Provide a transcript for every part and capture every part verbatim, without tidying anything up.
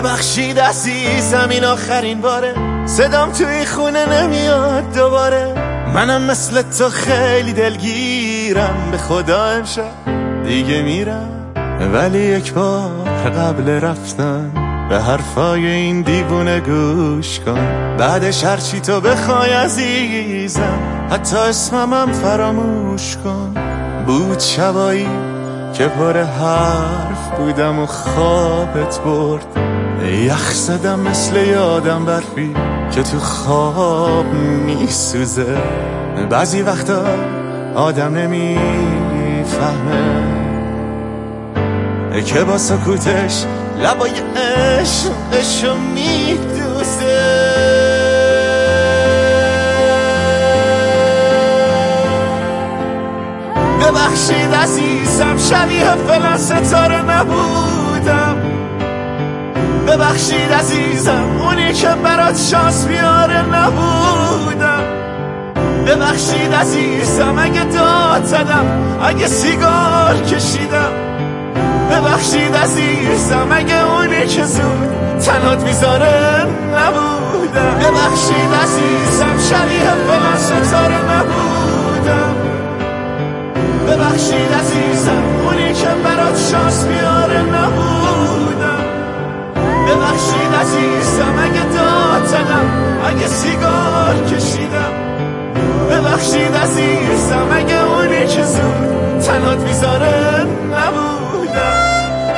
ببخشید عزیزم این آخرین باره، صدام توی خونه نمیاد دوباره. منم مثل تو خیلی دلگیرم، به خدا امشب دیگه میرم. ولی یک بار قبل رفتن به حرفای این دیوونه گوش کن. بعدش هرچی تو بخوای عزیزم، حتی اسممم فراموش کن. بود شبایی که پر حرف بودم و خوابت برد، یخ زدم مثل یادم برفی که تو خواب میسوزه. بعضی وقتا آدم نمیفهمه که با سکوتش لبای عشقشو میدوزه. ببخشید عزیزم شبیه فلان ستاره نبودم. ببخشید عزیزم اونی که برات شانس بیاره نبودم. ببخشید عزیزم اگه داد زدم، اگه سیگار کشیدم. ببخشید عزیزم اگه اونی که زود تنات میذاره نبودم. ببخشید عزیزم شبیه فلان ستاره نبودم. ببخشید عزیزم اونی که برات شانس بیاره نبودم. ببخشید عزیزم اگه داد زدم، اگه سیگار کشیدم. ببخشید عزیزم اگه اونی که زود تنات میذاره نبودم.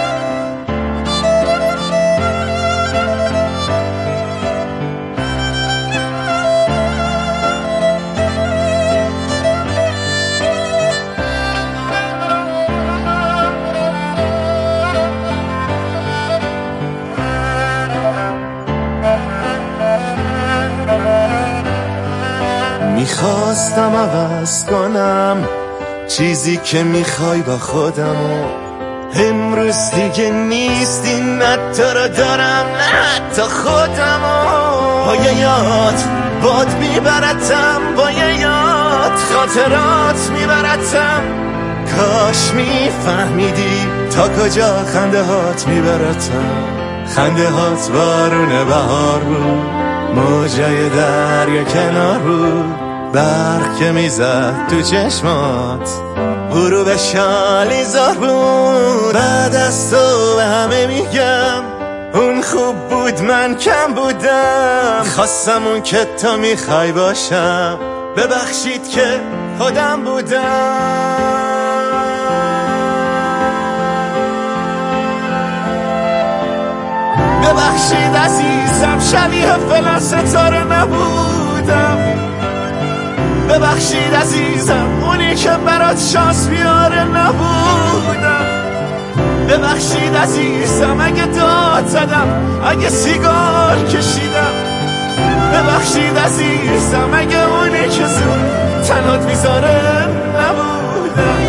میخواستم عوض کنم چیزی که میخوای با خودم، و امروز دیگه نیستی، نه تو رو دارم نه حتی خودم. با یه یاد باد میبرتم، با یه یاد خاطرات میبرتم. کاش میفهمیدی تا کجا خنده هات میبرتم. خنده هات بارون بهار بود، موجای دریا کنار بود. برق که میزد تو چشمات، غروب شالیزار بود. بعد از تو به همه میگم اون خوب بود من کم بودم. خواستم اون که تو میخوای باشم، ببخشید که خودم بودم. ببخشید عزیزم شبیه فلان ستاره نبودم. ببخشید عزیزم اونی که برات شانس بیاره نبودم. ببخشید عزیزم اگه داد زدم، اگه سیگار کشیدم. ببخشید عزیزم اگه اونی که زود تنات میذاره نبودم.